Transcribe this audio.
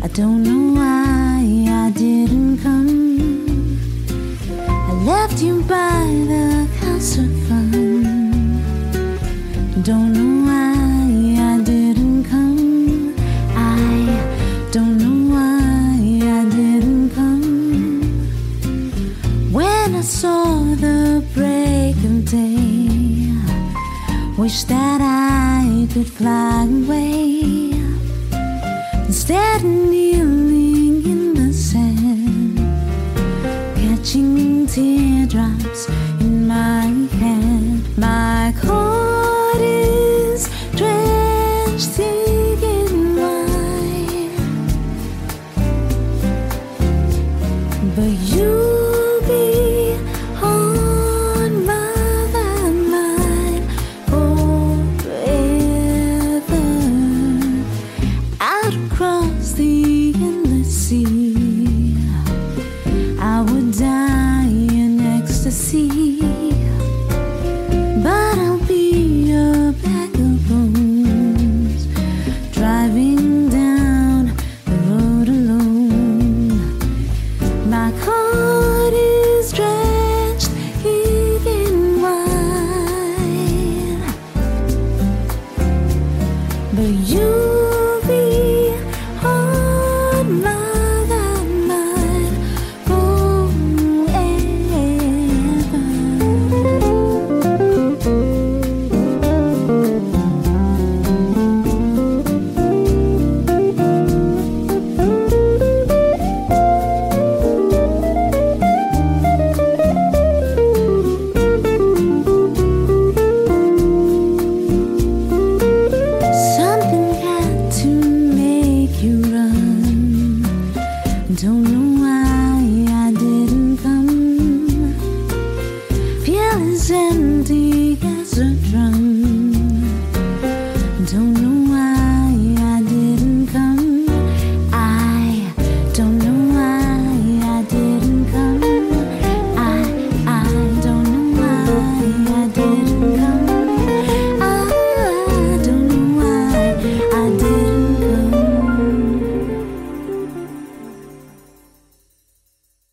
I don't know why I didn't come. I left you by the house of fun. Don't know why I didn't come. I don't know why I didn't come. When I saw the break of day, wish that I could fly away. Instead of kneeling in the sand, catching teardrops in my hand. My coat is drenched in wine, but you'll be on my mind forever. Out across the endless sea,